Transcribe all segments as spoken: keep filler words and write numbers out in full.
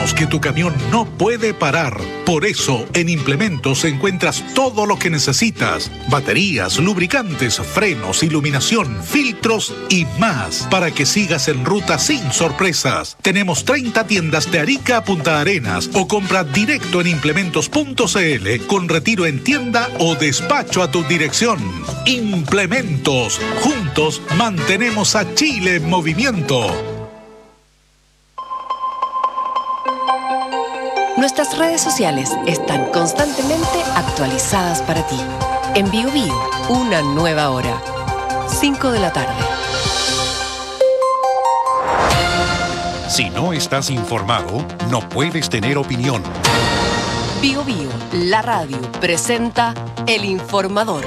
Sabemos que tu camión no puede parar. Por eso, en Implementos encuentras todo lo que necesitas. Baterías, lubricantes, frenos, iluminación, filtros y más. Para que sigas en ruta sin sorpresas. Tenemos treinta tiendas de Arica a Punta Arenas o compra directo en implementos punto c l con retiro en tienda o despacho a tu dirección. Implementos. Juntos mantenemos a Chile en movimiento. Nuestras redes sociales están constantemente actualizadas para ti. En Bio Bio, una nueva hora. cinco de la tarde. Si no estás informado, no puedes tener opinión. Bio Bio, la radio, presenta El Informador.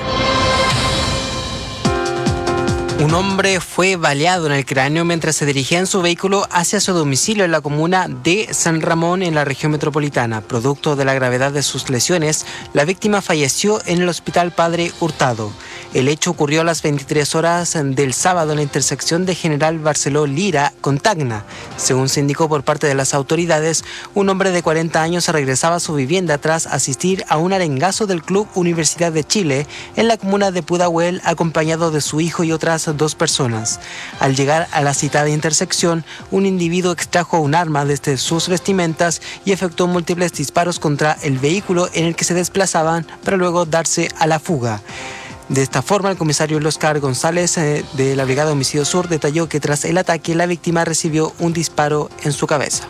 Un hombre fue baleado en el cráneo mientras se dirigía en su vehículo hacia su domicilio en la comuna de San Ramón, en la región metropolitana. Producto de la gravedad de sus lesiones, la víctima falleció en el Hospital Padre Hurtado. El hecho ocurrió a las veintitrés horas del sábado en la intersección de General Barceló Lira con Tacna. Según se indicó por parte de las autoridades, un hombre de cuarenta años regresaba a su vivienda tras asistir a un arengazo del Club Universidad de Chile en la comuna de Pudahuel, acompañado de su hijo y otras dos personas. Al llegar a la citada intersección, un individuo extrajo un arma desde sus vestimentas y efectuó múltiples disparos contra el vehículo en el que se desplazaban para luego darse a la fuga. De esta forma, el comisario Oscar González eh, de la Brigada Homicidio Sur detalló que tras el ataque la víctima recibió un disparo en su cabeza.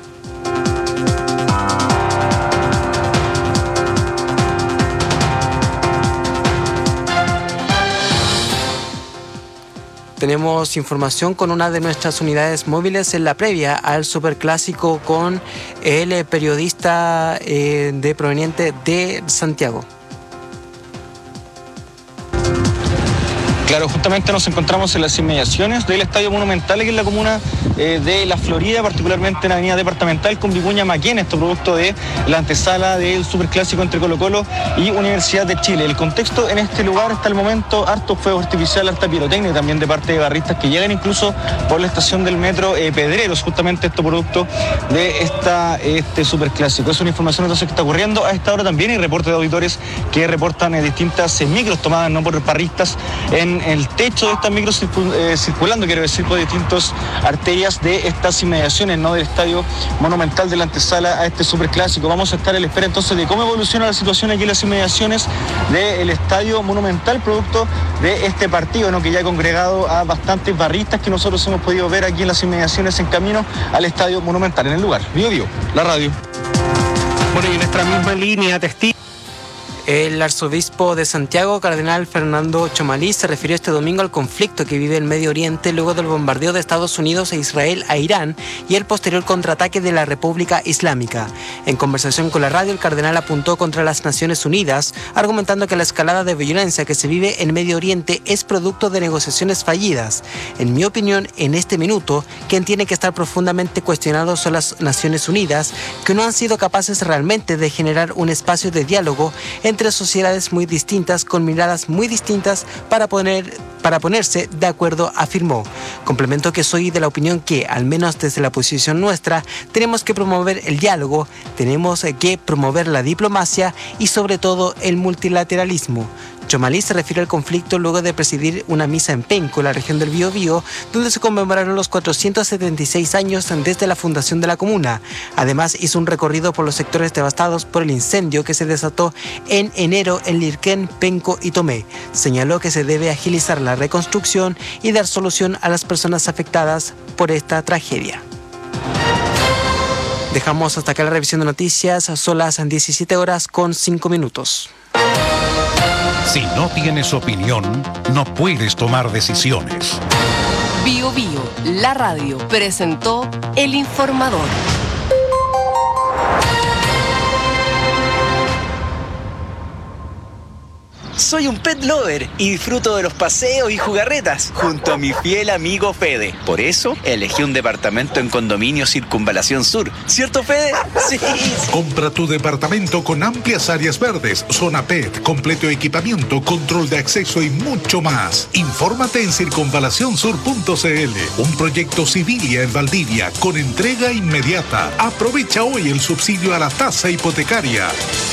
Tenemos información con una de nuestras unidades móviles en la previa al Superclásico con el periodista eh, de proveniente de Santiago. Claro, justamente nos encontramos en las inmediaciones del Estadio Monumental, aquí en la comuna eh, de La Florida, particularmente en la avenida Departamental con Vicuña Maquén, esto producto de la antesala del Superclásico entre Colo-Colo y Universidad de Chile. El contexto en este lugar hasta el momento, harto fuego artificial, harta pirotecnia también de parte de barristas que llegan incluso por la estación del metro eh, Pedreros, justamente esto producto de esta, este Superclásico. Es una información entonces que está ocurriendo a esta hora también y reportes de auditores que reportan eh, distintas eh, micros tomadas no por barristas en el techo de estas micros circul- eh, circulando, quiero decir, por distintas arterias de estas inmediaciones, ¿no?, del Estadio Monumental, de la antesala a este Superclásico. Vamos a estar a la espera entonces de cómo evoluciona la situación aquí en las inmediaciones del Estadio Monumental, producto de este partido, ¿no?, que ya ha congregado a bastantes barristas que nosotros hemos podido ver aquí en las inmediaciones en camino al Estadio Monumental, en el lugar. Bio Bio, la radio. Bueno, y en nuestra misma línea testigo, el arzobispo de Santiago, cardenal Fernando Chomalí, se refirió este domingo al conflicto que vive el Medio Oriente luego del bombardeo de Estados Unidos e Israel a Irán y el posterior contraataque de la República Islámica. En conversación con la radio, el cardenal apuntó contra las Naciones Unidas, argumentando que la escalada de violencia que se vive en Medio Oriente es producto de negociaciones fallidas. En mi opinión, en este minuto, quien tiene que estar profundamente cuestionado son las Naciones Unidas, que no han sido capaces realmente de generar un espacio de diálogo entre sociedades muy distintas, con miradas muy distintas, para poner, para ponerse de acuerdo, afirmó. Complemento que soy de la opinión que, al menos desde la posición nuestra, tenemos que promover el diálogo, tenemos que promover la diplomacia y sobre todo el multilateralismo. Chomalí se refiere al conflicto luego de presidir una misa en Penco, la región del Biobío, donde se conmemoraron los cuatrocientos setenta y seis años desde la fundación de la comuna. Además, hizo un recorrido por los sectores devastados por el incendio que se desató en enero en Lirquén, Penco y Tomé. Señaló que se debe agilizar la reconstrucción y dar solución a las personas afectadas por esta tragedia. Dejamos hasta acá la revisión de noticias. Son las diecisiete horas con cinco minutos. Si no tienes opinión, no puedes tomar decisiones. Bio Bio, la radio, presentó El Informador. soy un pet lover y disfruto de los paseos y jugarretas junto a mi fiel amigo Fede. Por eso elegí un departamento en Condominio Circunvalación Sur. ¿Cierto, Fede? Sí. Compra tu departamento con amplias áreas verdes, zona pet, completo equipamiento, control de acceso y mucho más. Infórmate en circunvalación sur punto c l. Un proyecto Civilia en Valdivia con entrega inmediata. Aprovecha hoy el subsidio a la tasa hipotecaria.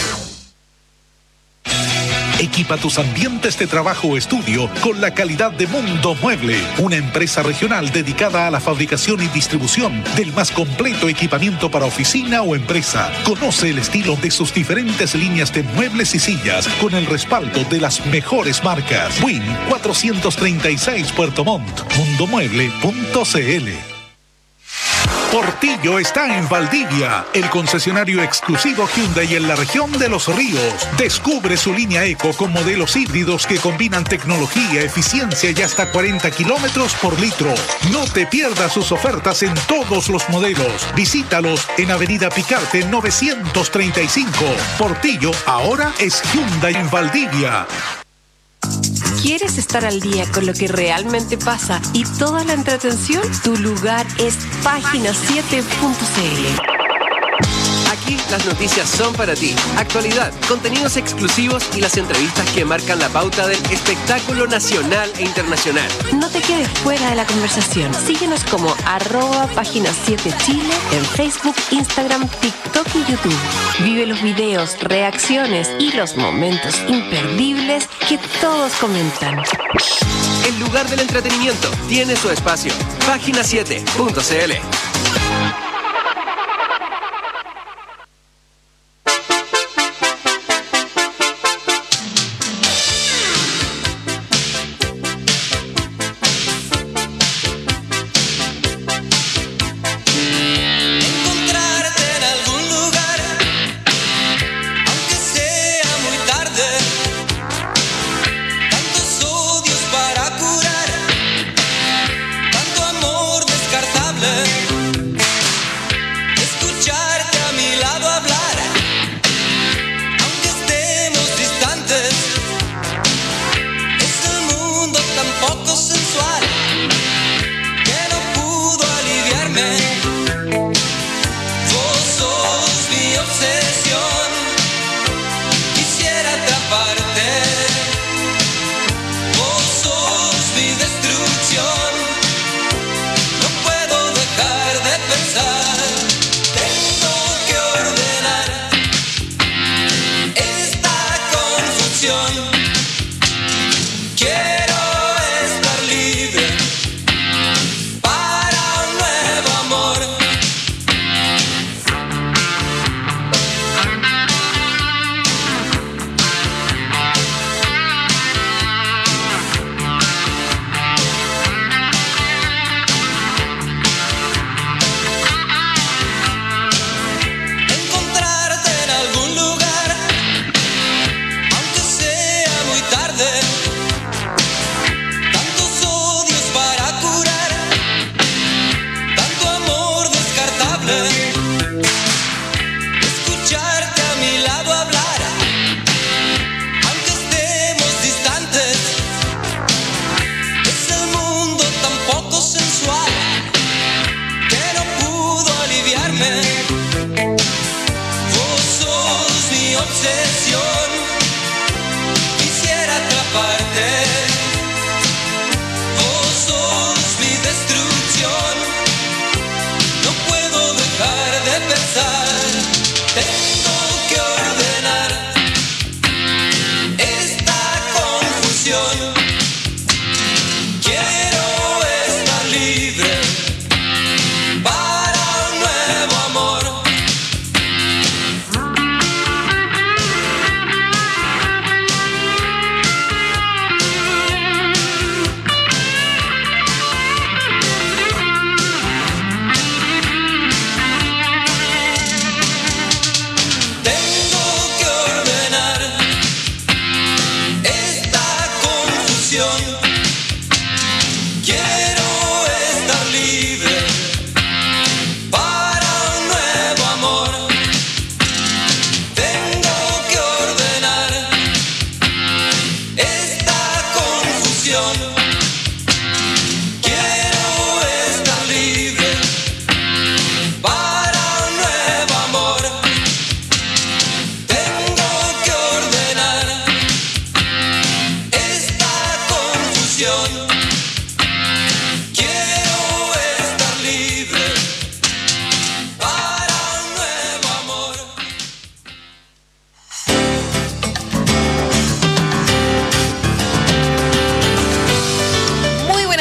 Equipa tus ambientes de trabajo o estudio con la calidad de Mundo Mueble, una empresa regional dedicada a la fabricación y distribución del más completo equipamiento para oficina o empresa. Conoce el estilo de sus diferentes líneas de muebles y sillas con el respaldo de las mejores marcas. Win cuatrocientos treinta y seis Puerto Montt, mundomueble punto c l. Portillo está en Valdivia, el concesionario exclusivo Hyundai en la región de Los Ríos. Descubre su línea Eco con modelos híbridos que combinan tecnología, eficiencia y hasta cuarenta kilómetros por litro. No te pierdas sus ofertas en todos los modelos. Visítalos en Avenida Picarte novecientos treinta y cinco. Portillo ahora es Hyundai en Valdivia. ¿Quieres estar al día con lo que realmente pasa y toda la entretención? Tu lugar es página siete punto c l. Aquí las noticias son para ti. Actualidad, contenidos exclusivos y las entrevistas que marcan la pauta del espectáculo nacional e internacional. No te quedes fuera de la conversación. Síguenos como arroba página siete Chile en Facebook, Instagram, TikTok y YouTube. Vive los videos, reacciones y los momentos imperdibles que todos comentan. El lugar del entretenimiento tiene su espacio. página siete punto c l.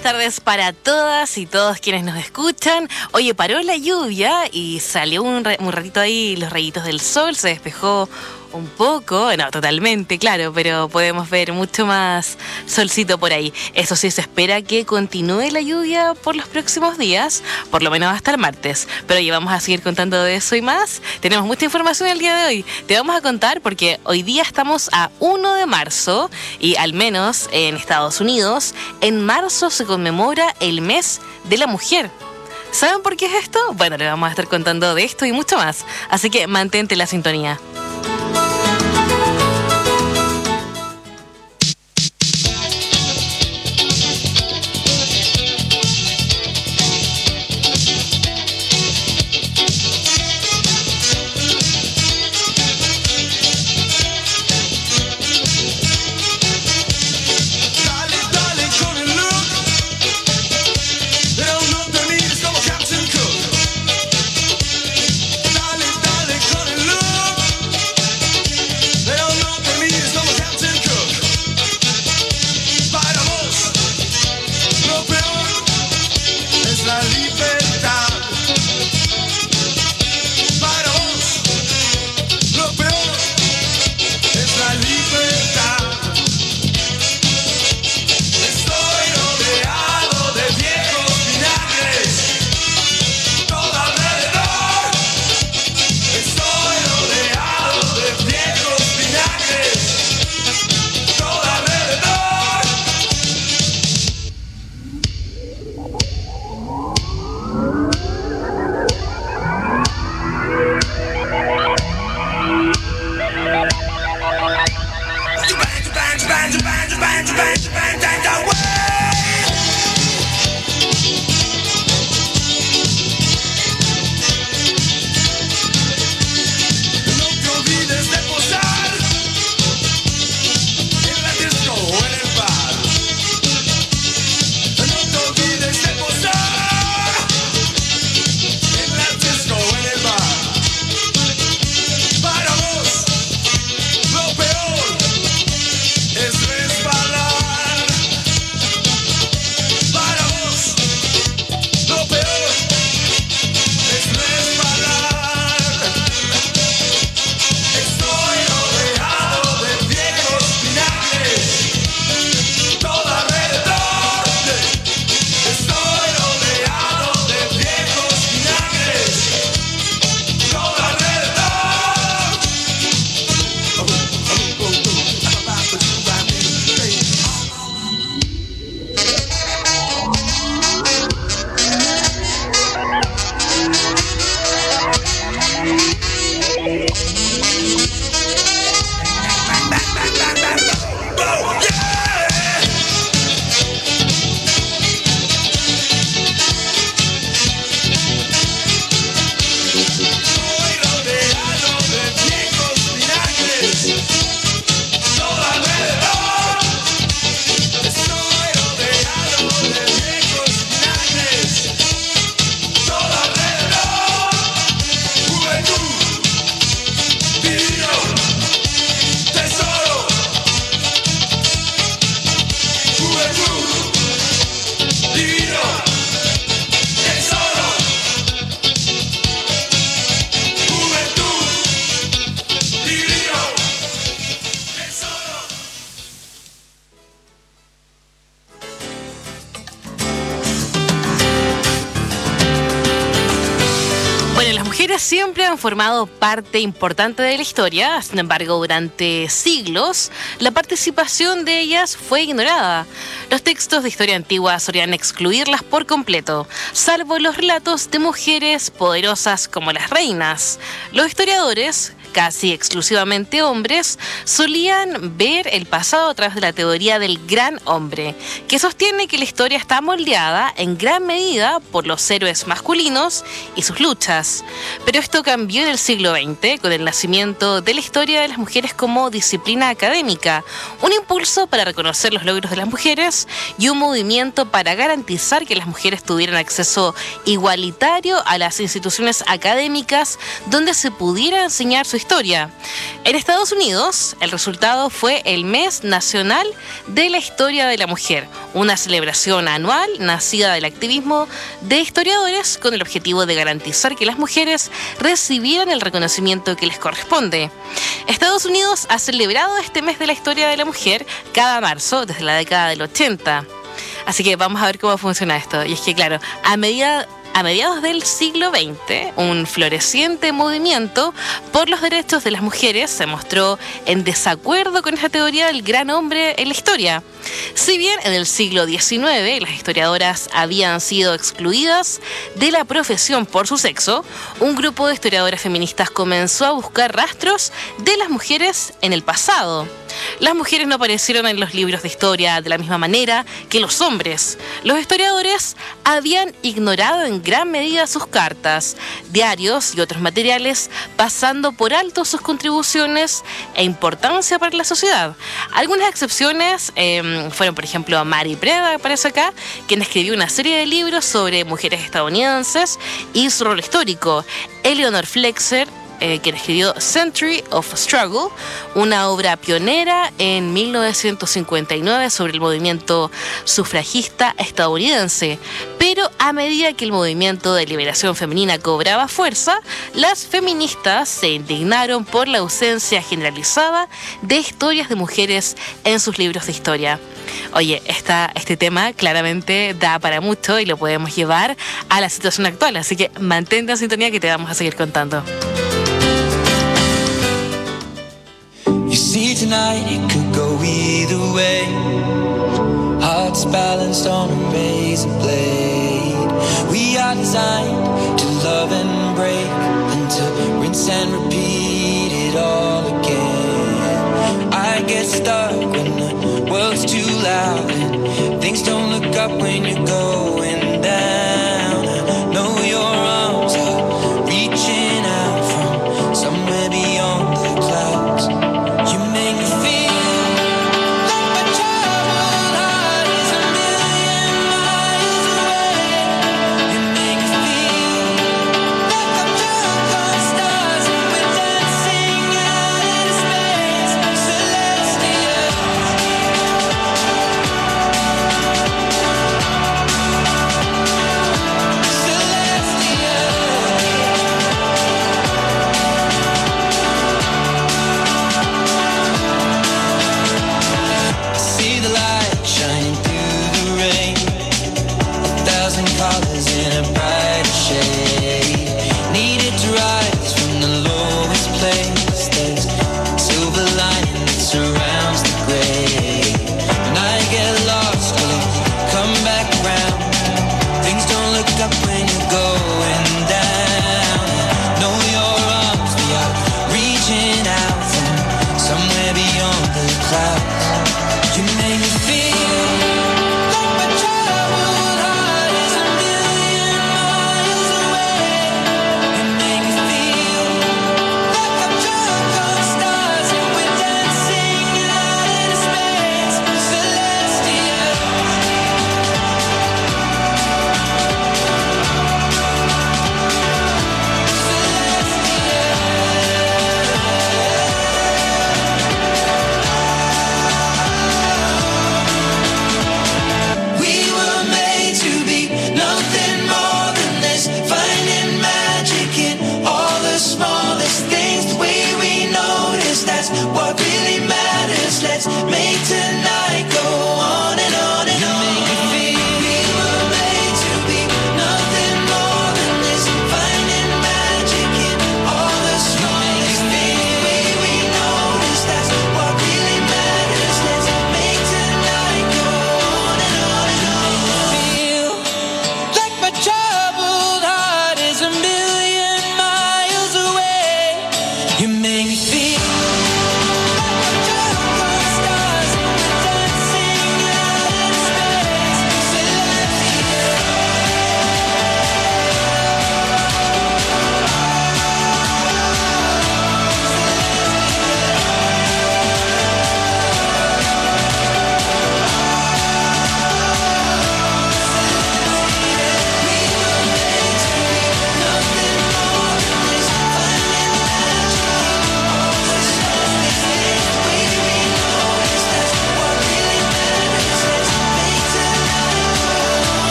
buenas tardes para todas y todos quienes nos escuchan. Oye, paró la lluvia y salió un, ra- un ratito ahí los rayitos del sol, se despejó un poco, no totalmente, claro, pero podemos ver mucho más solcito por ahí. Eso sí, se espera que continúe la lluvia por los próximos días, por lo menos hasta el martes. Pero hoy vamos a seguir contando de eso y más. Tenemos mucha información el día de hoy. Te vamos a contar porque hoy día estamos a primero de marzo y al menos en Estados Unidos, en marzo se conmemora el mes de la mujer. ¿Saben por qué es esto? Bueno, le vamos a estar contando de esto y mucho más. Así que mantente la sintonía. Siempre han formado parte importante de la historia, sin embargo, durante siglos, la participación de ellas fue ignorada. Los textos de historia antigua solían excluirlas por completo, salvo los relatos de mujeres poderosas como las reinas. Los historiadores, casi exclusivamente hombres, solían ver el pasado a través de la teoría del gran hombre, que sostiene que la historia está moldeada en gran medida por los héroes masculinos y sus luchas. Pero esto cambió en el siglo veinte con el nacimiento de la historia de las mujeres como disciplina académica, un impulso para reconocer los logros de las mujeres y un movimiento para garantizar que las mujeres tuvieran acceso igualitario a las instituciones académicas donde se pudiera enseñar su historia. En Estados Unidos, el resultado fue el Mes Nacional de la Historia de la Mujer, una celebración anual nacida del activismo de historiadores con el objetivo de garantizar que las mujeres recibieran el reconocimiento que les corresponde. Estados Unidos ha celebrado este mes de la historia de la mujer cada marzo desde la década del ochenta. Así que vamos a ver cómo funciona esto. Y es que, claro, a medida... A mediados del siglo veinte, un floreciente movimiento por los derechos de las mujeres se mostró en desacuerdo con esta teoría del gran hombre en la historia. Si bien en el siglo diecinueve las historiadoras habían sido excluidas de la profesión por su sexo, un grupo de historiadoras feministas comenzó a buscar rastros de las mujeres en el pasado. Las mujeres no aparecieron en los libros de historia de la misma manera que los hombres. Los historiadores habían ignorado en gran medida sus cartas, diarios y otros materiales, pasando por alto sus contribuciones e importancia para la sociedad. Algunas excepciones eh, fueron, por ejemplo, Mary Breda, aparece acá, quien escribió una serie de libros sobre mujeres estadounidenses y su rol histórico. Eleanor Flexer, Eh, quien escribió Century of Struggle, una obra pionera en mil novecientos cincuenta y nueve sobre el movimiento sufragista estadounidense. Pero a medida que el movimiento de liberación femenina cobraba fuerza, las feministas se indignaron por la ausencia generalizada de historias de mujeres en sus libros de historia. Oye, esta, este tema claramente da para mucho y lo podemos llevar a la situación actual, así que mantente en sintonía que te vamos a seguir contando. You see tonight it could go either way. Hearts balanced on a razor blade. We are designed to love and break, then to rinse and repeat it all again. I get stuck when the world's too loud and things don't look up when you're going down. I know your arms are reaching out from somewhere beyond the clouds. You make me feel like my troubled heart is a million miles away. You make me feel like I'm drunk on stars and we're dancing out in space, celestial.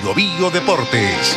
Bio Bio Deportes.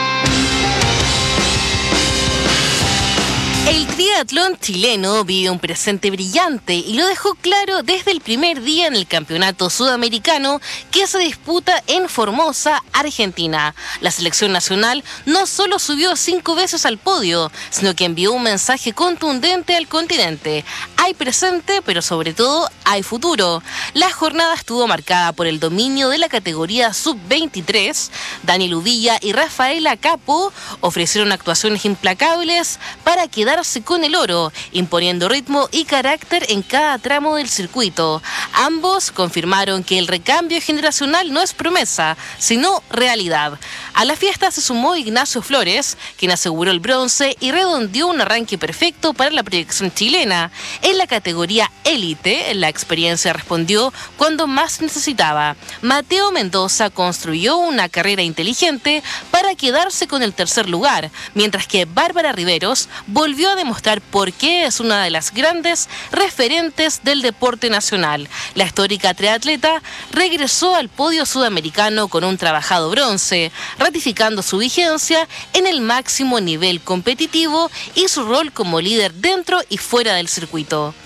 El triatlón chileno vive un presente brillante y lo dejó claro desde el primer día en el Campeonato Sudamericano que se disputa en Formosa, Argentina. La selección nacional no solo subió cinco veces al podio, sino que envió un mensaje contundente al continente. Hay presente, pero sobre todo hay futuro. La jornada estuvo marcada por el dominio de la categoría sub veintitrés. Daniel Udilla y Rafaela Capo ofrecieron actuaciones implacables para quedar con el oro, imponiendo ritmo y carácter en cada tramo del circuito. Ambos confirmaron que el recambio generacional no es promesa, sino realidad. A la fiesta se sumó Ignacio Flores, quien aseguró el bronce y redondeó un arranque perfecto para la proyección chilena. En la categoría élite, la experiencia respondió cuando más necesitaba. Mateo Mendoza construyó una carrera inteligente para quedarse con el tercer lugar, mientras que Bárbara Riveros volvió a demostrar por qué es una de las grandes referentes del deporte nacional. La histórica triatleta regresó al podio sudamericano con un trabajado bronce, ratificando su vigencia en el máximo nivel competitivo y su rol como líder dentro y fuera del circuito.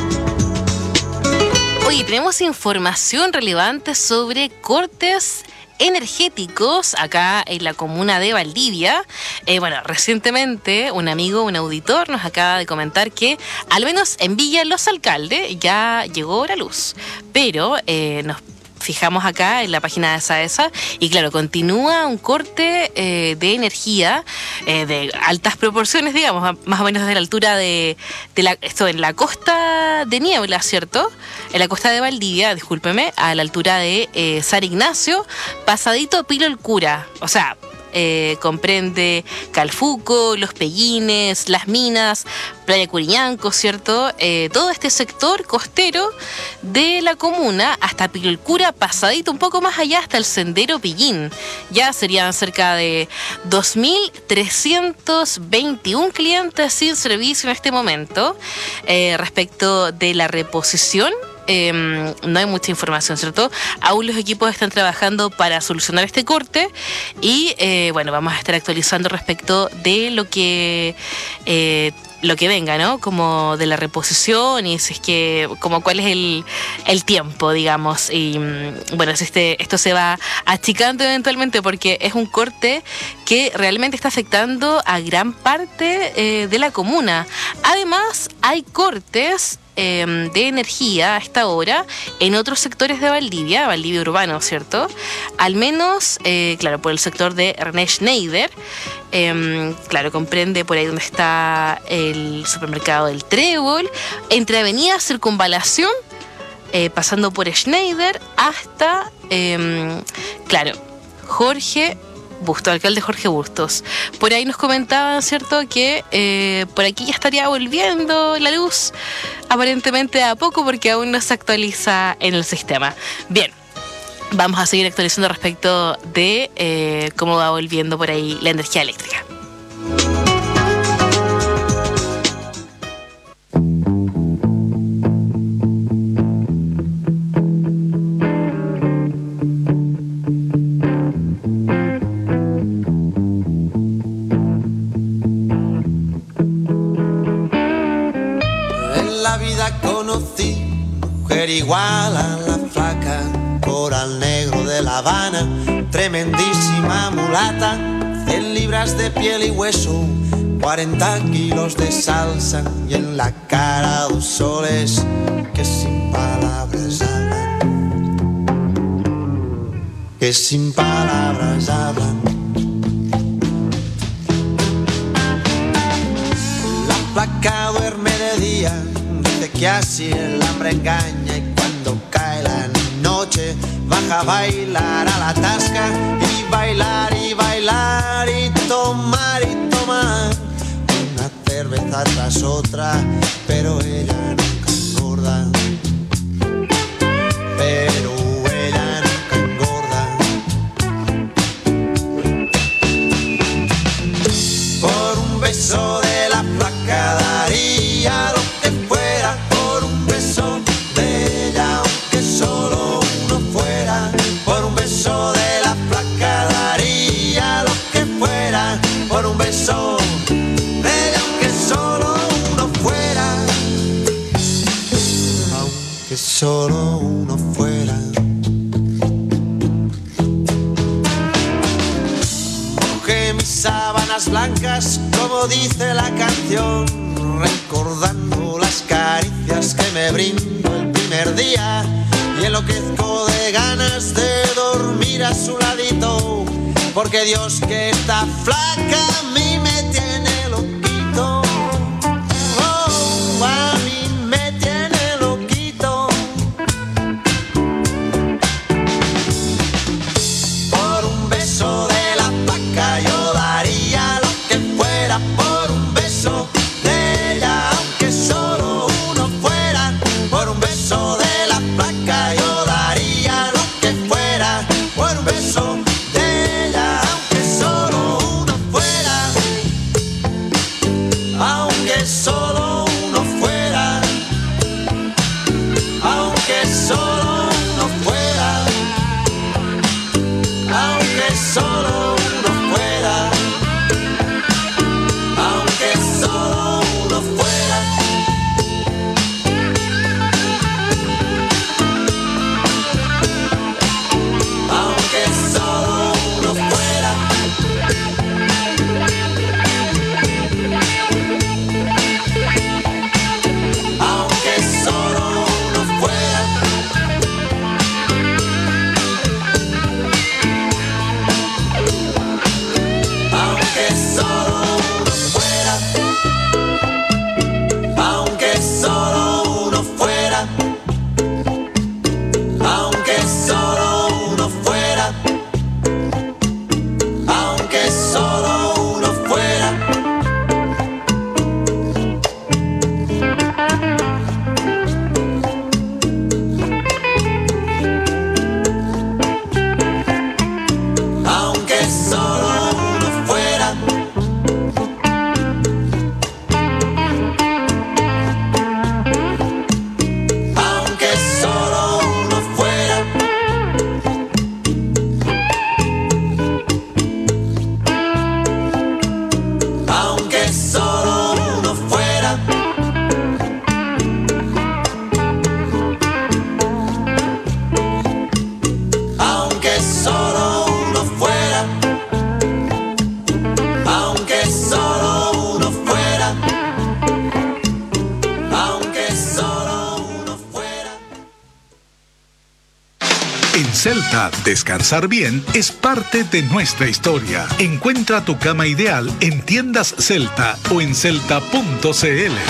Tenemos información relevante sobre cortes energéticos acá en la comuna de Valdivia. Eh, bueno, recientemente un amigo, un auditor, nos acaba de comentar que al menos en Villa Los Alcaldes ya llegó la luz. Pero eh, nos fijamos acá en la página de SAESA y claro, continúa un corte eh, de energía eh, de altas proporciones, digamos, más o menos de la altura de, de la, esto en la costa de Niebla, ¿cierto? En la costa de Valdivia, discúlpeme, a la altura de eh, San Ignacio, pasadito Pilo el Cura, o sea, Eh, comprende Calfuco, Los Pellines, Las Minas, Playa Curiñanco, ¿cierto? Eh, todo este sector costero de la comuna hasta Pilolcura, pasadito un poco más allá hasta el Sendero Pillín. Ya serían cerca de dos mil trescientos veintiún clientes sin servicio en este momento. Eh, respecto de la reposición, Eh, no hay mucha información, ¿cierto? Aún los equipos están trabajando para solucionar este corte y, eh, bueno, vamos a estar actualizando respecto de lo que eh, lo que venga, ¿no? Como de la reposición y si es que, como cuál es el, el tiempo, digamos. Y, bueno, si este, esto se va achicando eventualmente porque es un corte que realmente está afectando a gran parte eh, de la comuna. Además, hay cortes de energía a esta hora en otros sectores de Valdivia, Valdivia urbano, ¿cierto? Al menos, eh, claro, por el sector de Ernest Schneider, eh, claro, comprende por ahí donde está el supermercado del Trébol, entre Avenida Circunvalación, eh, pasando por Schneider, hasta, eh, claro, Jorge Bustos, alcalde Jorge Bustos. Por ahí nos comentaban, ¿cierto?, que eh, por aquí ya estaría volviendo la luz, aparentemente a poco, porque aún no se actualiza en el sistema. Bien, vamos a seguir actualizando respecto de eh, cómo va volviendo por ahí la energía eléctrica. Igual a la flaca, coral negro de La Habana, tremendísima mulata, cien libras de piel y hueso, cuarenta kilos de salsa y en la cara dos soles que sin palabras hablan, que sin palabras hablan. La flaca duerme de día, dice que así el hambre engaña y cuando cae la noche baja a bailar a la tasca y bailar y bailar y tomar y tomar una cerveza tras otra, pero ella nunca engorda, pero ella nunca engorda. Por un beso de la flaca daría lo que fuera, por un beso de ella, aunque solo uno fuera, por un beso de la flaca daría lo que fuera, por un beso de ella, aunque solo uno fuera, aunque solo uno fuera. Mojé mis sábanas blancas, como dice la canción, recordando las caricias que me brindó el primer día y enloquezco de ganas de dormir a su ladito, porque Dios que está flaca a mí me tiene loquito, oh, a mí me tiene loquito. Por un beso de la flaca yo daría lo que fuera, por un beso de ella, aunque solo uno fuera, por un beso de la flaca yo daría lo que fuera, por un beso de ella, aunque solo uno fuera. Celta, descansar bien es parte de nuestra historia. Encuentra tu cama ideal en tiendas Celta o en celta punto c l.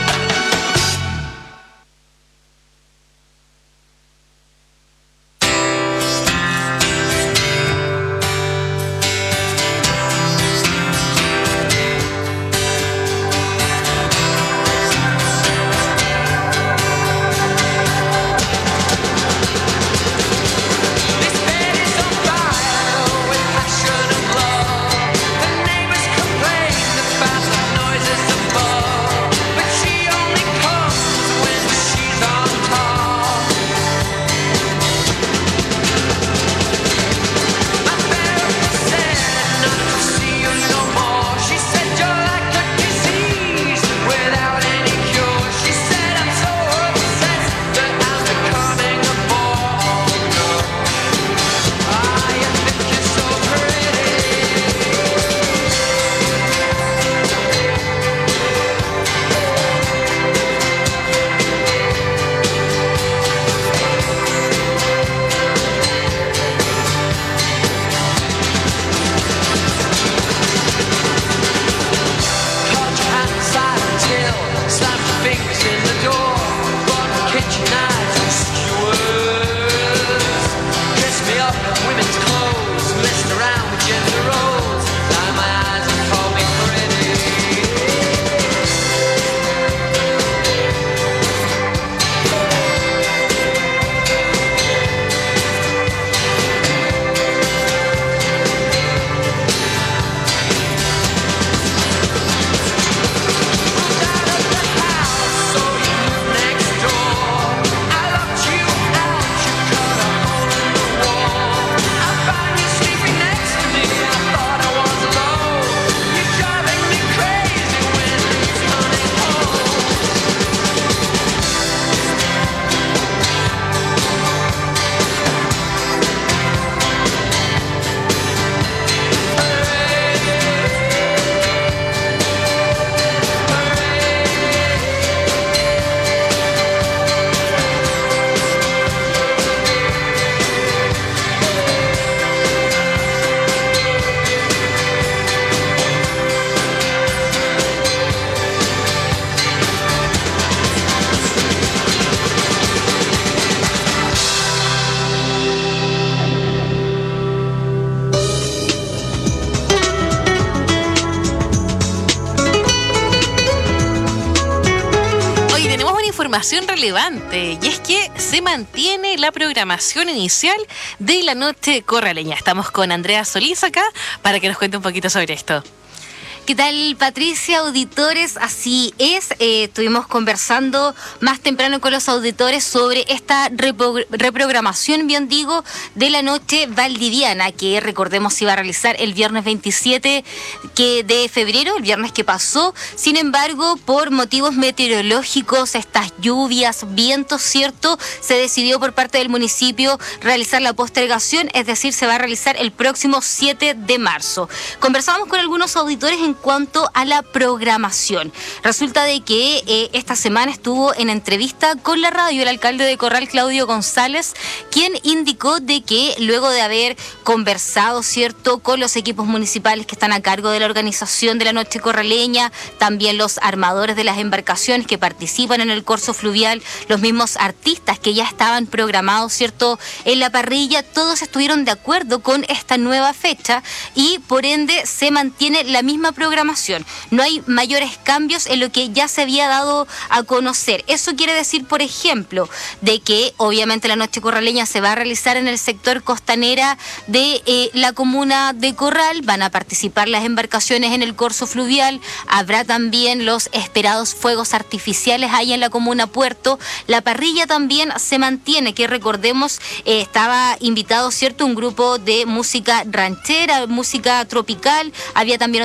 Información relevante, y es que se mantiene la programación inicial de la Noche Corraleña. Estamos con Andrea Solís acá para que nos cuente un poquito sobre esto. ¿Qué tal, Patricia? Auditores, así es. Eh, estuvimos conversando más temprano con los auditores sobre esta repro- reprogramación, bien digo, de la Noche Valdiviana, que recordemos se iba a realizar el viernes veintisiete que de febrero, el viernes que pasó. Sin embargo, por motivos meteorológicos, estas lluvias, vientos, ¿cierto?, se decidió por parte del municipio realizar la postergación, es decir, se va a realizar el próximo siete de marzo. Conversamos con algunos auditores en cuanto a la programación. Resulta de que eh, esta semana estuvo en entrevista con la radio el alcalde de Corral, Claudio González, quien indicó de que luego de haber conversado, ¿cierto?, con los equipos municipales que están a cargo de la organización de la Noche Corraleña, también los armadores de las embarcaciones que participan en el corso fluvial, los mismos artistas que ya estaban programados, ¿cierto?, en la parrilla, todos estuvieron de acuerdo con esta nueva fecha y por ende se mantiene la misma programación. No hay mayores cambios en lo que ya se había dado a conocer. Eso quiere decir, por ejemplo, de que obviamente la Noche Corraleña se va a realizar en el sector costanera de eh, la comuna de Corral. Van a participar las embarcaciones en el corso fluvial. Habrá también los esperados fuegos artificiales ahí en la comuna Puerto. La parrilla también se mantiene, que recordemos eh, estaba invitado, ¿cierto?, un grupo de música ranchera, música tropical. Había también otro grupo de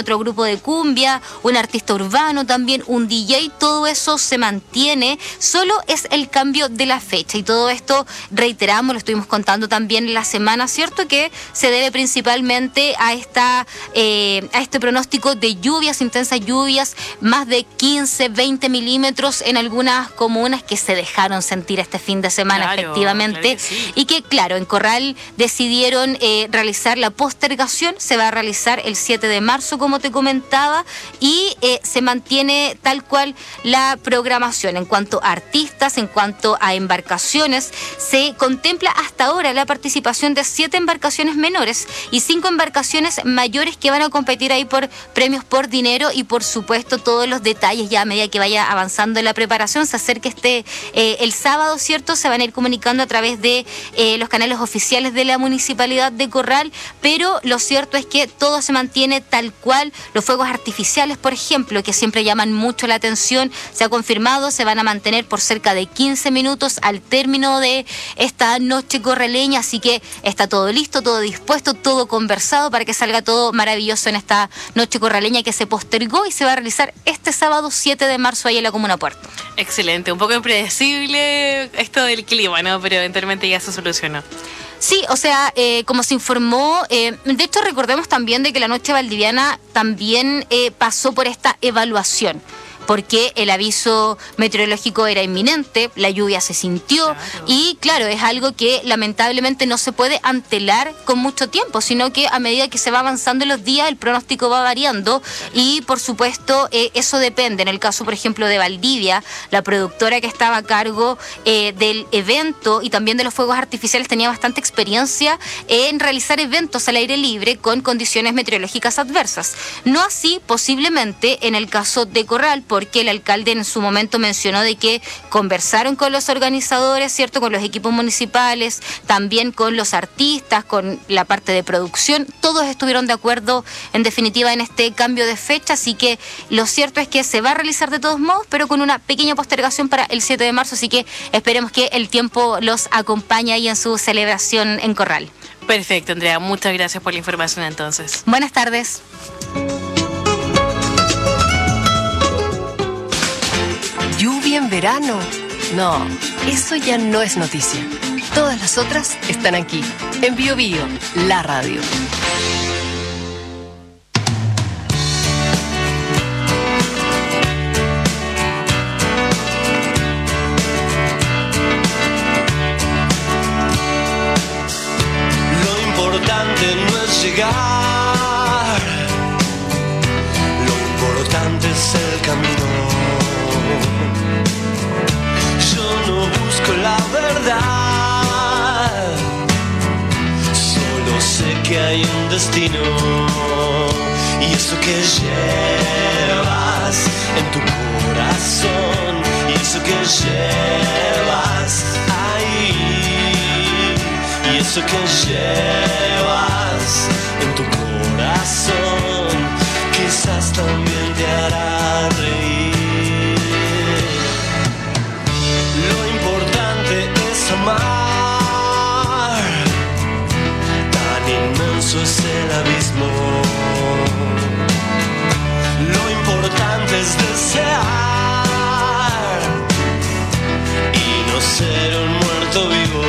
de cumbia, un artista urbano también, un D J, todo eso se mantiene, solo es el cambio de la fecha y todo esto, reiteramos, lo estuvimos contando también en la semana, ¿cierto? Que se debe principalmente a esta eh, a este pronóstico de lluvias, intensas lluvias, más de quince, veinte milímetros en algunas comunas que se dejaron sentir este fin de semana, claro, efectivamente, claro que sí. Y que claro, en Corral decidieron eh, realizar la postergación, se va a realizar el siete de marzo como te comentaba y eh, se mantiene tal cual la programación. En cuanto a artistas, en cuanto a embarcaciones, se contempla hasta ahora la participación de siete embarcaciones menores y cinco embarcaciones mayores que van a competir ahí por premios por dinero y por supuesto todos los detalles ya a medida que vaya avanzando la preparación, se acerca este eh, el sábado, ¿cierto? Se van a ir comunicando a través de eh, los canales oficiales de la Municipalidad de Corral, pero lo cierto es que todo se mantiene tal cual. Los fuegos artificiales, por ejemplo, que siempre llaman mucho la atención, se ha confirmado, se van a mantener por cerca de quince minutos al término de esta noche corraleña, así que está todo listo, todo dispuesto, todo conversado para que salga todo maravilloso en esta noche corraleña que se postergó y se va a realizar este sábado siete de marzo ahí en la Comuna Puerto. Excelente, un poco impredecible esto del clima, ¿no? Pero eventualmente ya se solucionó. Sí, o sea, eh, como se informó, eh, de hecho recordemos también de que la noche valdiviana también eh, pasó por esta evaluación, porque el aviso meteorológico era inminente, la lluvia se sintió, claro. Y claro, es algo que lamentablemente no se puede antelar con mucho tiempo, sino que a medida que se va avanzando los días el pronóstico va variando y por supuesto eh, eso depende. En el caso por ejemplo de Valdivia, la productora que estaba a cargo eh, del evento y también de los fuegos artificiales tenía bastante experiencia en realizar eventos al aire libre con condiciones meteorológicas adversas. No así posiblemente en el caso de Corral, porque el alcalde en su momento mencionó de que conversaron con los organizadores, ¿cierto? Con los equipos municipales, también con los artistas, con la parte de producción, todos estuvieron de acuerdo en definitiva en este cambio de fecha, así que lo cierto es que se va a realizar de todos modos, pero con una pequeña postergación para el siete de marzo, así que esperemos que el tiempo los acompañe ahí en su celebración en Corral. Perfecto, Andrea, muchas gracias por la información entonces. Buenas tardes. ¿Lluvia en verano? No, eso ya no es noticia. Todas las otras están aquí, en Bio Bio, la radio. Lo importante no es llegar, lo importante es el camino. No busco la verdad, solo sé que hay un destino y eso que llevas en tu corazón y eso que llevas ahí y eso que llevas en tu corazón quizás también te hará reír. Amar, tan inmenso es el abismo. Lo importante es desear y no ser un muerto vivo.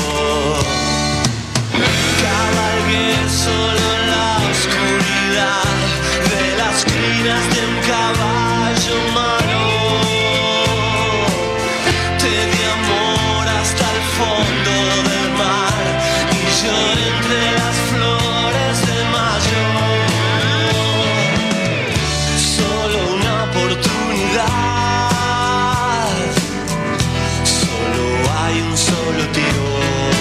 Cabalgué solo en la oscuridad de las crinas de un caballo malo. Fondo del mar y lloré entre las flores de mayo. Solo una oportunidad, solo hay un solo tiro.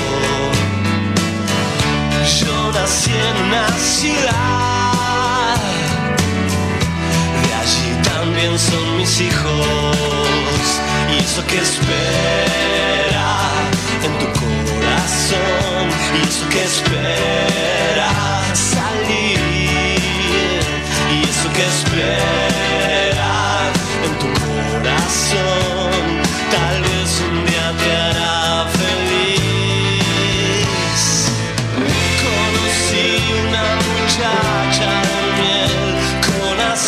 Yo nací en una ciudad, de allí también son mis hijos y eso que espera en tu corazón y eso que espera salir y eso que espera en tu corazón tal vez un día te hará feliz. Conocí una muchacha de miel con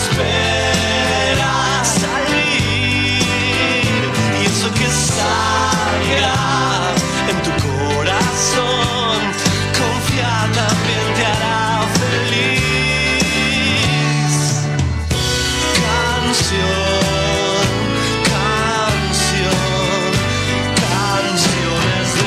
espera salir y eso que salga en tu corazón, confía, también te hará feliz. Canción, canción, canciones de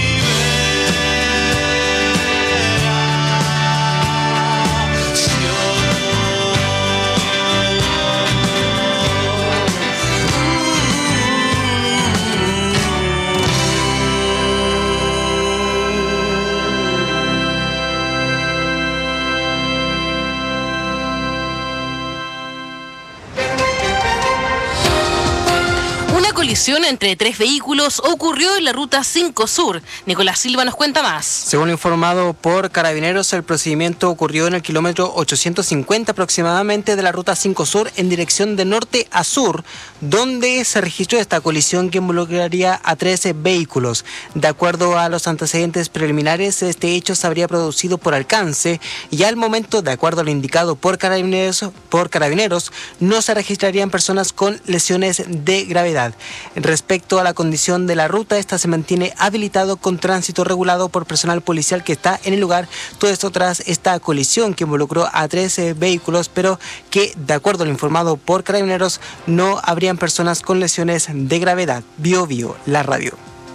colisión entre tres vehículos ocurrió en la ruta cinco Sur. Nicolás Silva nos cuenta más. Según lo informado por Carabineros, el procedimiento ocurrió en el kilómetro ochocientos cincuenta aproximadamente de la ruta cinco Sur en dirección de norte a sur, donde se registró esta colisión que involucraría a trece vehículos. De acuerdo a los antecedentes preliminares, este hecho se habría producido por alcance y al momento, de acuerdo a lo indicado por Carabineros, por Carabineros, no se registrarían personas con lesiones de gravedad. Respecto a la condición de la ruta, esta se mantiene habilitado con tránsito regulado por personal policial que está en el lugar. Todo esto tras esta colisión que involucró a trece vehículos, pero que, de acuerdo a lo informado por Carabineros, no habrían personas con lesiones de gravedad. Bio Bio, la radio.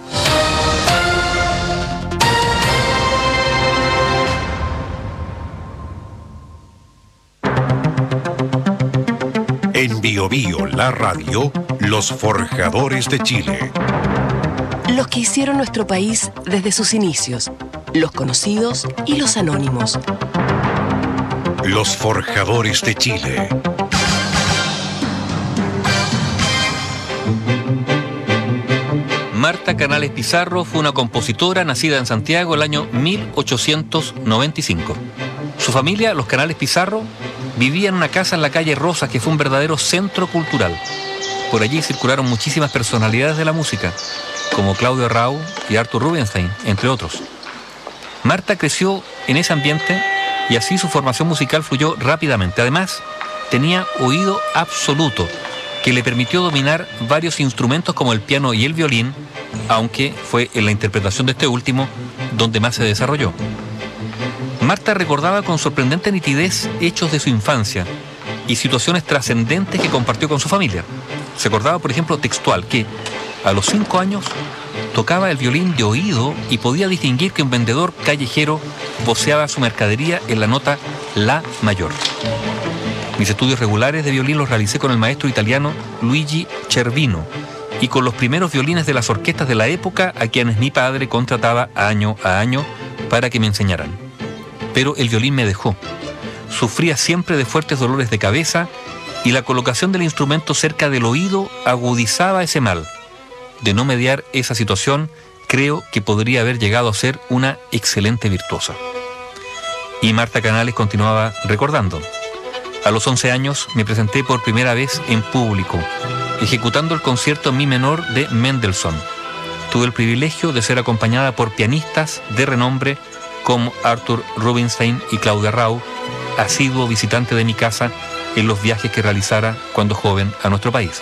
En Bio Bio, la radio, los forjadores de Chile. Los que hicieron nuestro país desde sus inicios, los conocidos y los anónimos. Los forjadores de Chile. Marta Canales Pizarro fue una compositora nacida en Santiago el año mil ochocientos noventa y cinco. Su familia, los Canales Pizarro, vivía en una casa en la calle Rosas que fue un verdadero centro cultural. Por allí circularon muchísimas personalidades de la música, como Claudio Arrau y Arthur Rubinstein, entre otros. Marta creció en ese ambiente y así su formación musical fluyó rápidamente. Además, tenía oído absoluto, que le permitió dominar varios instrumentos como el piano y el violín, aunque fue en la interpretación de este último donde más se desarrolló. Marta recordaba con sorprendente nitidez hechos de su infancia y situaciones trascendentes que compartió con su familia. Se acordaba, por ejemplo, textual, que a los cinco años tocaba el violín de oído y podía distinguir que un vendedor callejero voceaba su mercadería en la nota La mayor. Mis estudios regulares de violín los realicé con el maestro italiano Luigi Cervino y con los primeros violines de las orquestas de la época a quienes mi padre contrataba año a año para que me enseñaran. Pero el violín me dejó. Sufría siempre de fuertes dolores de cabeza y la colocación del instrumento cerca del oído agudizaba ese mal. De no mediar esa situación, creo que podría haber llegado a ser una excelente virtuosa. Y Marta Canales continuaba recordando. A los once años me presenté por primera vez en público, ejecutando el concierto en mi menor de Mendelssohn. Tuve el privilegio de ser acompañada por pianistas de renombre como Arthur Rubinstein y Claudio Arrau, asiduo visitante de mi casa en los viajes que realizara cuando joven a nuestro país.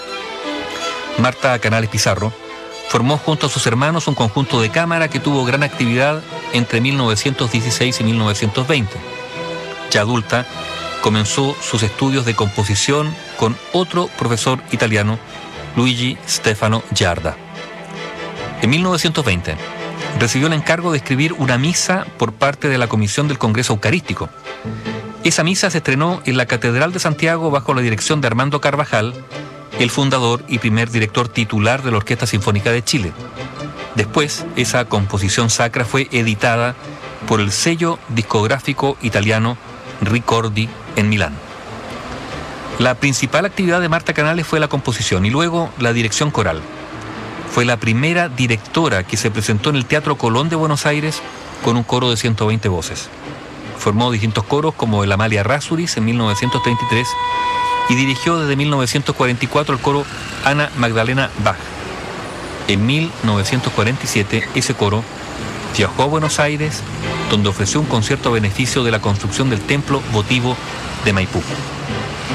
Marta Canales Pizarro formó junto a sus hermanos un conjunto de cámara que tuvo gran actividad entre mil novecientos dieciséis y mil novecientos veinte. Ya adulta, comenzó sus estudios de composición con otro profesor italiano, Luigi Stefano Giarda. En mil novecientos veinte, recibió el encargo de escribir una misa por parte de la Comisión del Congreso Eucarístico. Esa misa se estrenó en la Catedral de Santiago bajo la dirección de Armando Carvajal, el fundador y primer director titular de la Orquesta Sinfónica de Chile. Después, esa composición sacra fue editada por el sello discográfico italiano Ricordi en Milán. La principal actividad de Marta Canales fue la composición y luego la dirección coral. Fue la primera directora que se presentó en el Teatro Colón de Buenos Aires con un coro de ciento veinte voces. Formó distintos coros como el Amalia Rasuris en mil novecientos treinta y tres y dirigió desde mil novecientos cuarenta y cuatro el coro Ana Magdalena Bach. En mil novecientos cuarenta y siete ese coro viajó a Buenos Aires, donde ofreció un concierto a beneficio de la construcción del templo votivo de Maipú.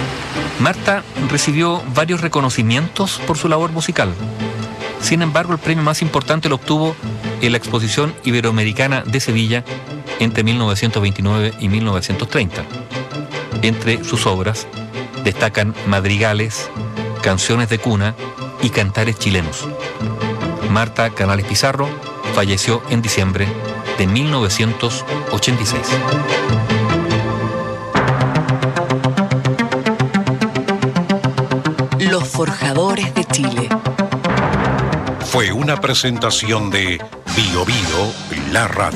Marta recibió varios reconocimientos por su labor musical. Sin embargo, el premio más importante lo obtuvo en la Exposición Iberoamericana de Sevilla entre mil novecientos veintinueve y mil novecientos treinta. Entre sus obras destacan madrigales, canciones de cuna y cantares chilenos. Marta Canales Pizarro falleció en diciembre de mil novecientos ochenta y seis. Los Forjadores de Chile. Fue una presentación de Bio Bio, la radio.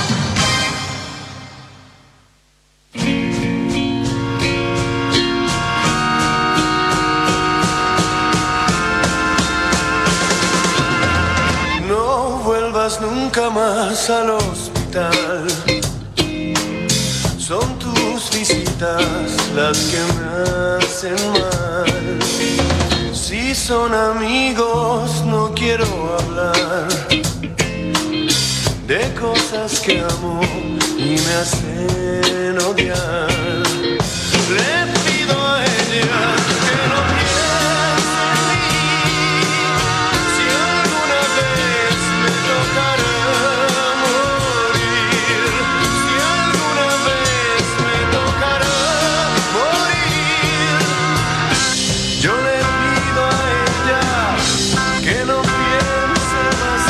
No vuelvas nunca más al hospital. Son tus visitas las que me hacen mal. Si son amigos no quiero hablar de cosas que amo y me hacen odiar. Le pido a ella que no piense en mí. Si alguna vez me tocará morir, si alguna vez me tocará morir, yo le pido a ella que no piense más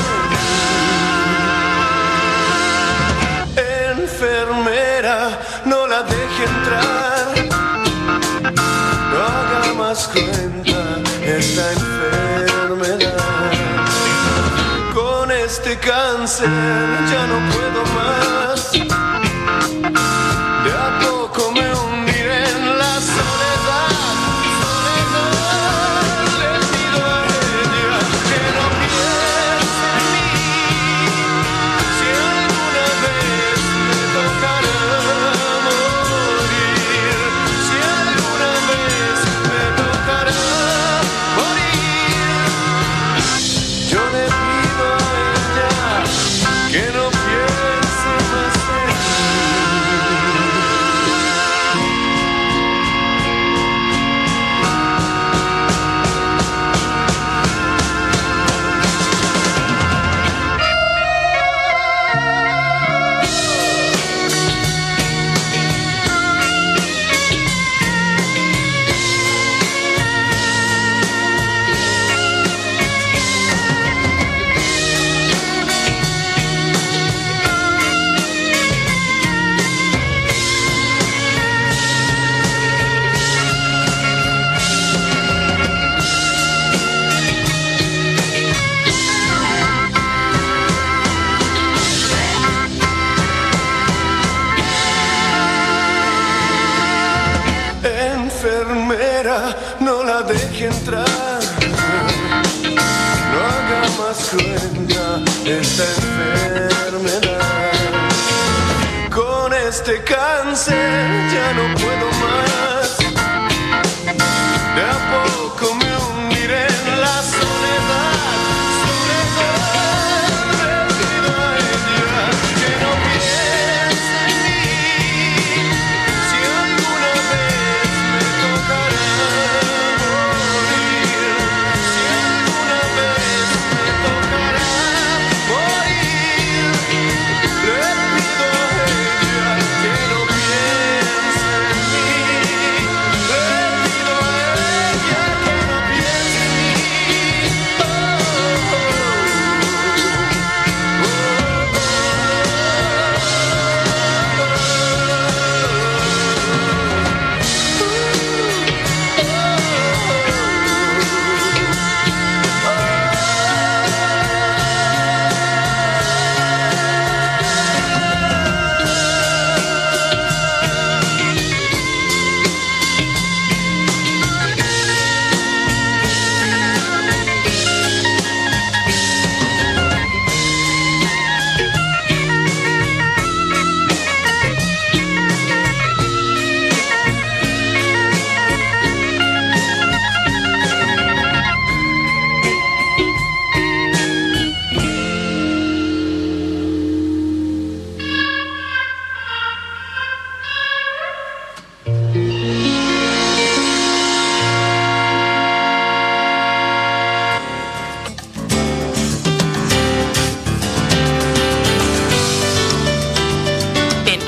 en mí. Enfermera, no la deje entrar, no haga más cuenta esta enfermedad. Con este cáncer ya no puedo más, de a poco me hundiré en la soledad. Soledad, le pido a ella que no piense en mí. Si alguna vez me tocará morir, si alguna vez me tocará morir, yo le pido a ella que no piense más en enfermera, no la deje entrar, no haga más cruenta esta enfermedad. Con este cáncer ya no puedo más, de a poco me hundiré en la soledad. Soledad, le pido a ella que no piense en mí. Si alguna vez me tocará morir, si alguna vez me tocará morir, le pido a ella que no piense en mí.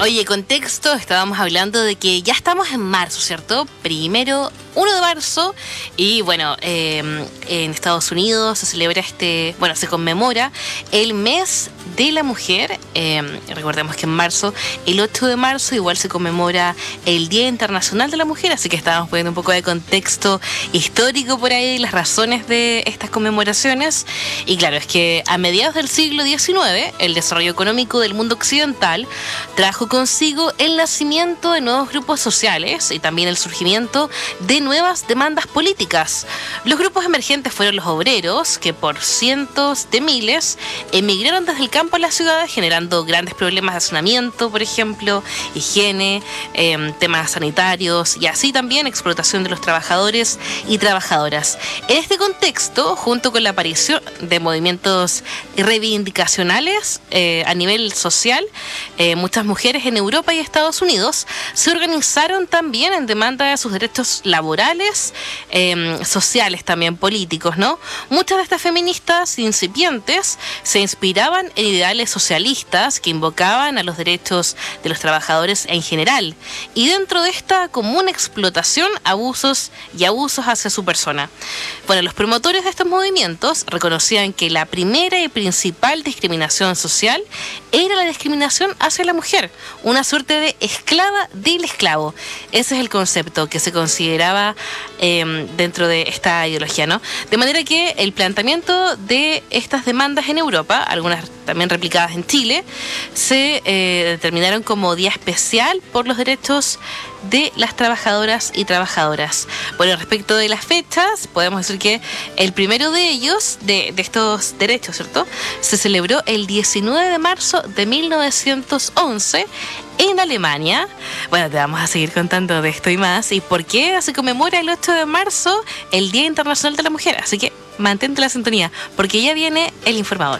Oye, contexto, estábamos hablando de que ya estamos en marzo, ¿cierto? Primero, uno de marzo, y bueno, eh, en Estados Unidos se celebra este, bueno, se conmemora el mes de la mujer. Eh, recordemos que en marzo, el ocho de marzo, igual se conmemora el Día Internacional de la Mujer, así que estábamos poniendo un poco de contexto histórico por ahí, las razones de estas conmemoraciones. Y claro, es que a mediados del siglo diecinueve, el desarrollo económico del mundo occidental trajo consigo el nacimiento de nuevos grupos sociales y también el surgimiento de nuevas demandas políticas. Los grupos emergentes fueron los obreros, que por cientos de miles emigraron desde el campo a las ciudades, generando grandes problemas de hacinamiento, por ejemplo, higiene, eh, temas sanitarios y así también explotación de los trabajadores y trabajadoras. En este contexto, junto con la aparición de movimientos reivindicacionales eh, a nivel social, eh, muchas mujeres en Europa y Estados Unidos se organizaron también en demanda de sus derechos laborales, eh, sociales, también políticos, ¿no? Muchas de estas feministas incipientes se inspiraban en ideales socialistas que invocaban a los derechos de los trabajadores en general, y dentro de esta común explotación, abusos y abusos hacia su persona. Bueno, los promotores de estos movimientos reconocían que la primera y principal discriminación social era la discriminación hacia la mujer, una suerte de esclava del esclavo. Ese es el concepto que se consideraba eh, dentro de esta ideología, ¿no? De manera que el planteamiento de estas demandas en Europa, algunas también replicadas en Chile, se eh, determinaron como día especial por los derechos de las trabajadoras y trabajadoras. Bueno, respecto de las fechas, podemos decir que el primero de ellos, de, de estos derechos, ¿cierto?, se celebró el diecinueve de marzo de mil novecientos once en Alemania. Bueno, te vamos a seguir contando de esto y más, y por qué se conmemora el ocho de marzo el Día Internacional de la Mujer. Así que mantente la sintonía, porque ya viene el informador.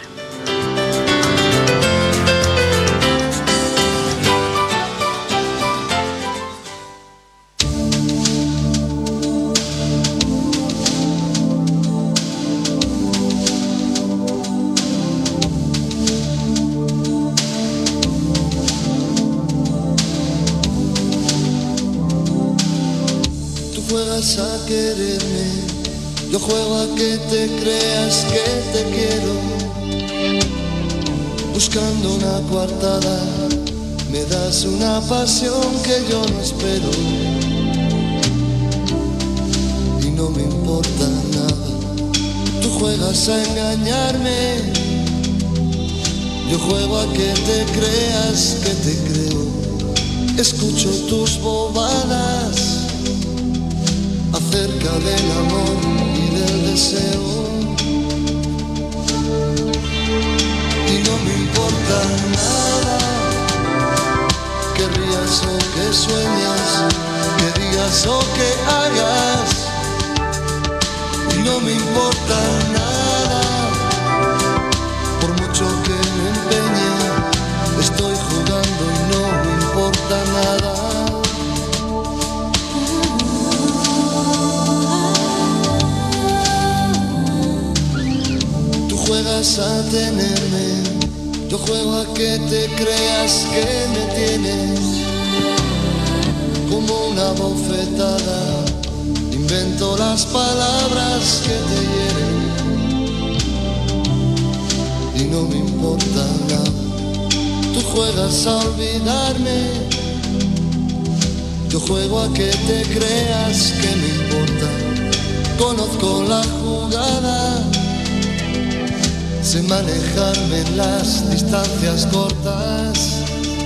Juegas a quererme, yo juego a que te creas que te quiero. Buscando una coartada, me das una pasión que yo no espero. Y no me importa nada, tú juegas a engañarme, yo juego a que te creas que te creo. Escucho tus bobadas acerca del amor y del deseo, y no me importa nada que rías o que sueñas, que digas o que hagas, y no me importa nada, por mucho que me empeñe, estoy jugando y no me importa nada. Juegas a tenerme, yo juego a que te creas que me tienes. Como una bofetada, invento las palabras que te hieren. Y no me importa nada, tú juegas a olvidarme, yo juego a que te creas que me importa. Conozco la jugada, sé manejarme en las distancias cortas,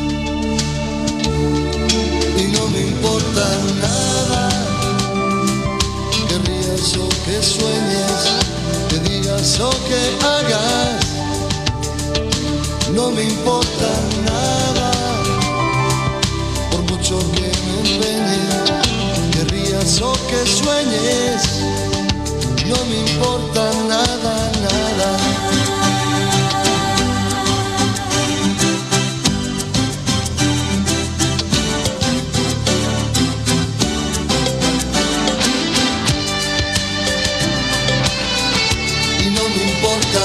y no me importa nada que rías o que sueñes, que digas o que hagas, no me importa nada, por mucho que me empeñe, que rías o que sueñes, no me importa nada, nada.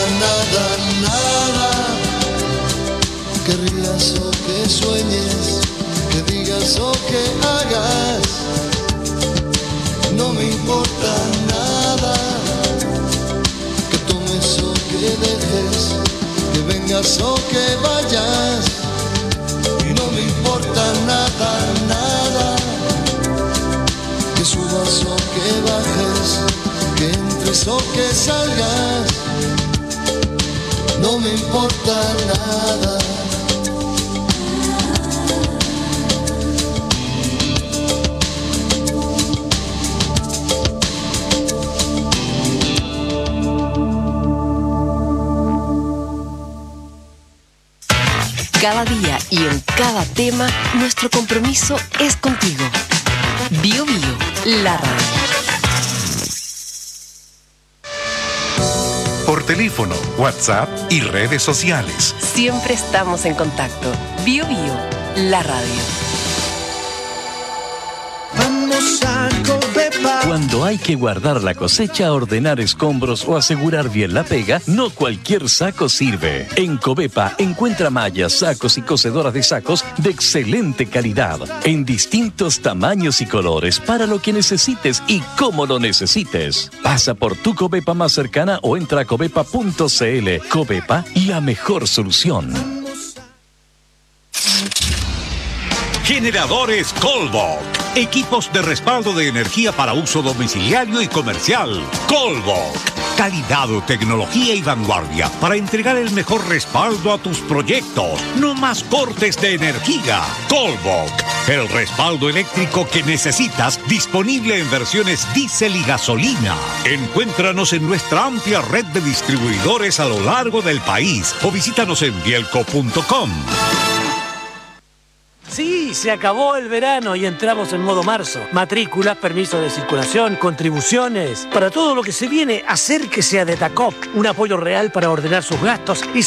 Nada, nada, que rías o que sueñes, digas o que hagas, no me importa nada. Que tomes o que dejes, que vengas o que vayas, y no me importa nada, nada. Que subas o que bajes, que entres o que salgas, no me importa nada. Cada día y en cada tema, nuestro compromiso es contigo. Bio Bio, la radio. Por teléfono, WhatsApp y redes sociales. Siempre estamos en contacto. Bio Bio, la radio. Vamos a Covepa. Cuando hay que guardar la cosecha, ordenar escombros o asegurar bien la pega, no cualquier saco sirve. En Covepa encuentra mallas, sacos y cosedoras de sacos de excelente calidad, en distintos tamaños y colores, para lo que necesites y como lo necesites. Pasa por tu Covepa más cercana o entra a covepa punto cl. Covepa, la mejor solución. Generadores Colbok. Equipos de respaldo de energía para uso domiciliario y comercial. Colbok. Calidad, tecnología y vanguardia para entregar el mejor respaldo a tus proyectos. No más cortes de energía. Colbok. El respaldo eléctrico que necesitas, disponible en versiones diésel y gasolina. Encuéntranos en nuestra amplia red de distribuidores a lo largo del país o visítanos en bielco punto com. Sí, se acabó el verano y entramos en modo marzo. Matrículas, permisos de circulación, contribuciones. Para todo lo que se viene, acérquese a Detacop. Un apoyo real para ordenar sus gastos y